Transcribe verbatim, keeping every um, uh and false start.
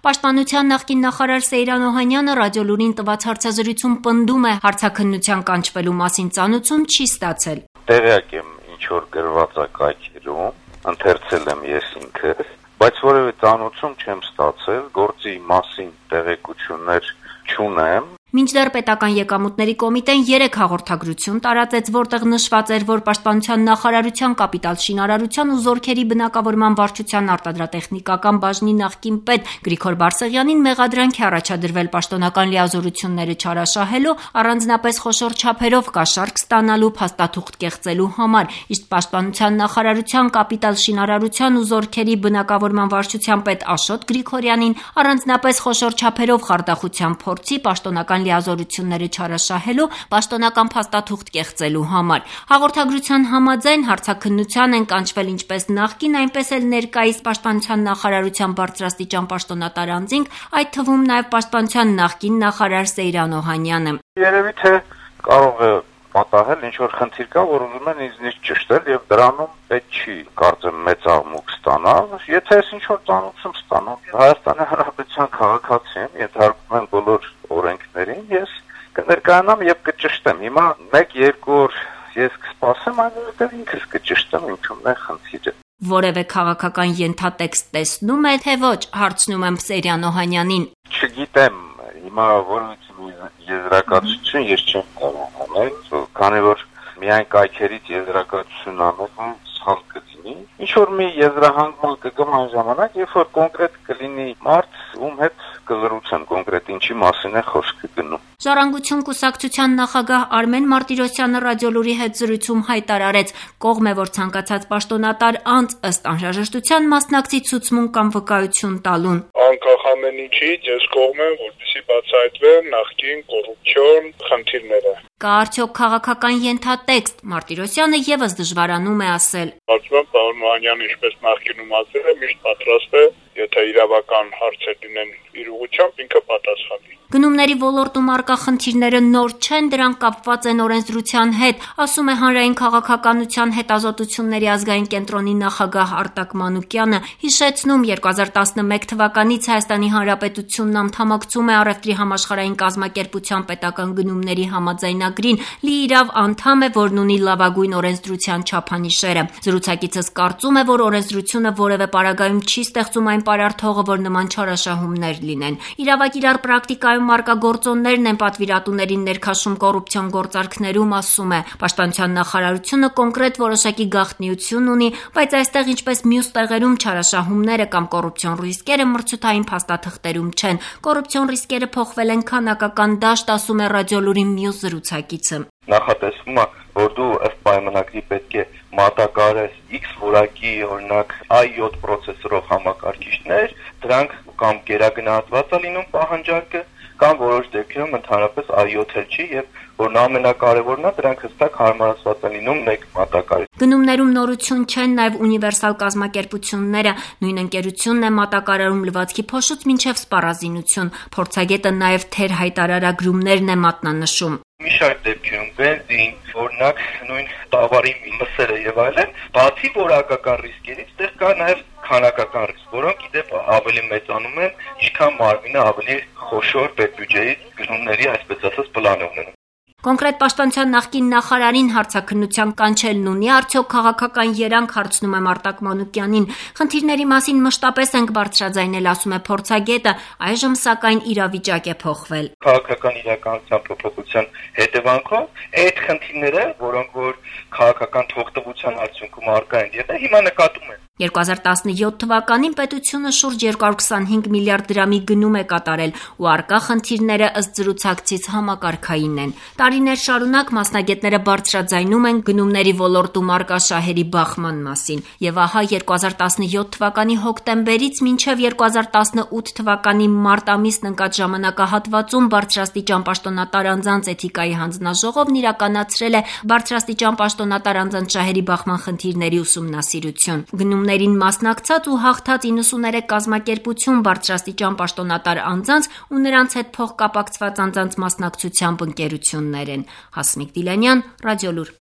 Պաշտպանության նախկին նախարար Սեյրան Օհանյանը Ռադիոլուրին տված հարցազրույցում պնդում է, հարցաքննության կանչվելու մասին ծանուցում չի ստացել։ Տեղյակ եմ ինչ որ գրված է կայքերում, ընթերցել եմ ես ինքս, բայց որևէ ծանուցում չեմ ստացել, գործի մասին տեղեկություններ չունեմ։ Մինչդեռ պետական եկամուտների կոմիտեն երեք հաղորդագրություն տարածեց, որտեղ նշված էր, որ Պաշտպանության նախարարության կապիտալ շինարարության ու զորքերի բնակավորման վարչության արտադրատեխնիկական բաժնի նախկին պետ Գրիգոր Բարսեղյանին մեղադրանք է առաջադրվել պաշտոնական լիազորությունները չարաշահելու, առանձնապես խոշոր չափերով կաշառք ստանալու, փաստաթուղթ կեղծելու համար, իսկ Պաշտպանության նախարարության կապիտալ շինարարության ու զորքերի բնակավորման վարչության պետ Աշոտ Գրիգորյանին առանձնապես խոշոր չափերով խարդախության փորձի, պաշտոնական լիազորությունները չարաշահելու, պաշտոնական փաստաթուղթ կեղծելու համար։ Հաղորդագրության համաձայն հարցաքննության են կանչվել ինչպես նախկին, այնպես էլ ներկայիս Պաշտպանության նախարարության բարձրաստիճան պաշտոնատար անձինք, այդ թվում նաև Պաշտպանության նախկին նախարար Սեյրան Օհանյանը։ Երևի թե կարող է պատահել ինչ որ խնդիր կա, որ ուզում են ինձնից ճշտել եւ դրանում պետք չի կարծեմ մեծ աղմուկ ստանալ։ Եթե ես ինչ որ ծանուցում ստանամ, Հայաստանի Հանրապետության քաղաքացի եմ, ենթարկվում եմ բոլոր օրենքներին, ես կներկայանամ եւ կճշտեմ։ Հիմա մեկ երկու օր ես կսպասեմ, այնուհետեւ ինքս կճշտեմ, ինչու՞մն է խնդիրը։ Որևէ քաղաքական ենթատեքստ տեսնում է, թե ոչ, հարցնում եմ Սեյրան Օհանյանին։ Չգիտեմ, հիմա որևէ եզրակացություն ես չեմ կարող անել, քանի որ միայն կայքերից եզրակացություն անելը սխալ կլինի։ Ինչ որ մի եզրահանգման կգամ այն ժամանակ, երբ որ կոնկրետ կլինի մարդ, ում հետ կզրուցեմ կոնկրետ ինչի մասին է խոսքը գնում։ Ժառանգություն կուսակցության նախագահ Արմեն Մարտիրոսյանը Ռադիոլուրի հետ զրույցում հայտարարեց, կողմ է, որ ցանկացած պաշտոնատար անձ ըստ անհրաժեշտության մասնակցի ցուցմուն կամ վկայություն տալուն։ Անկախ ամեն ինչից ես կողմ եմ, որպեսզի բացահայտվեն նախկին կոռուպցիոն խնդիրները։ Կա արդյոք քաղաքական ենթատեքստ, Մարտիրոսյանը եւս դժվարանում է ասել։ Կարծում եմ, պարոն Օհանյանը ինչպես նախկինում ասել է, միշտ պատրաստ է, եթե իրավական հարցեր լինեն իր ուղղությամբ, ինքը պատասխանի։ Գնումների ոլորտում առկա խնդիրները նոր չեն, դրանք կապված են օրենսդրության հետ, ասում է Հանրային քաղաքականության հետազոտությունների ազգային կենտրոնի նախագահ Արտակ Մանուկյանը, հիշեցնում երկու հազար տասնմեկ թվականից Հայաստանի Հանրապետությունն անդամակցում է Առևտրի համաշխարհային կազմակերպության պետական գնումների համաձայնագրին, լիիրավ անդամ է, որն ունի լավագույն օրենսդրության չափանիշերը։ Զրուցակիցս կարծում է, որ օրենսդրությունը որևէ պարագայում չի ստեղծում այն պարարթողը, որ նման չարաշահումներ լինեն։ Իրավագիրառ պրակտիկայում առկա գործոններն են պատվիրատուներին ներքաշում կոռուպցիոն գործարքներում, ասում է։ Պաշտպանության նախարարությունը կոնկրետ որոշակի գաղտնիություն ունի, բայց այստեղ ինչպես մյուս տեղերում չարաշահումները կամ կոռուպցիոն ռիսկերը մրցութային փաստաթղթերում չեն։ Կոռուպցիոն ռիսկերը փոխվել են քանակական դաշտ, ասում է Ռադիոլուրի մյուս զրուցակիցը։ Նախատեսվում է, որ դու ըստ պայմանագրի պետք է մատակարես X որակի, օրինակ i յոթ պրոցեսորով համակարգիչներ, դրանք կամ գերագնահատված է լինում պահանջարկը, կամ որոշ դեպքերում ընդհանրապես i յոթ էլ չի, եւ որն ամենակարևորն է, դրանք հստակ հարմարացված են լինում մեկ մատակարարի։ Գնումներում նորություն չեն նաև ունիվերսալ կազմակերպությունները, նույն ընկերությունն է մատակարարում լվացքի փոշուց մինչև սպառազինություն, փորձագետը նաև թեր հայտարարագրումներն է մատնանշում։ Մի շարք դեպքերում բենզին, օրինակ նույն տավարի մսերը եւ այլն, բացի որակական ռիսկերից, դեռ կա նաեւ քանակական ռիսկ, որոնք իդեպ ավելի մեծանում են, ինչքան մարմինը ավելի խոշոր պետբյուջեի գնումների, այսպես ասած, պլան ունեն։ Կոնկրետ պաշտպանության նախկին նախարարին հարցաքննության կանչելն ունի արդյոք քաղաքական երանգ, հարցնում եմ Արտակ Մանուկյանին։ Խնդիրների մասին մշտապես ենք բարձրաձայնել, ասում է փորձագետը, այժմ սակայն իրավիճակ է փոխվել։ Քաղաքական իրականության փոփոխության հետևանքով այդ խնդիրները, որոնք որ քաղաքական թողտվության արդյունքում առկա են եղել, հիմա նկատում են։ երկու հազար տասնյոթ թվականին պետությունը շուրջ երկու հարյուր քսանհինգ միլիարդ դրամի գնում է կատարել, ու առկա խնդիրները ըստ զրուցակցից համակարգային են։ Տարիներ շարունակ մասնագետները բարձրաձայնում են գնումների ոլորտում առկա շահերի բախման մասին, եւ ահա երկու հազար տասնյոթ թվականի հոկտեմբերից մինչև երկու հազար տասնութ թվականի մարտ ամիսն ընկած ժամանակահատվածում բարձրաստիճան պաշտոնատար անձանց էթիկայի հանձնաժողովն իրականացրել է բարձրաստիճան պաշտոնատար անձանց շահերի բախման խնդիրների ուսումնասիրություն։ Գնումներին մասնակցած ու հաղթած իննսուներեք կազմակերպություն բարձրաստիճան պաշտոնատար անձանց ու նրանց հետ փոխկապակցված անձանց մասնակցությամբ ընկերություններ են։ Հասմիկ Դիլանյան, Ռադիոլուր։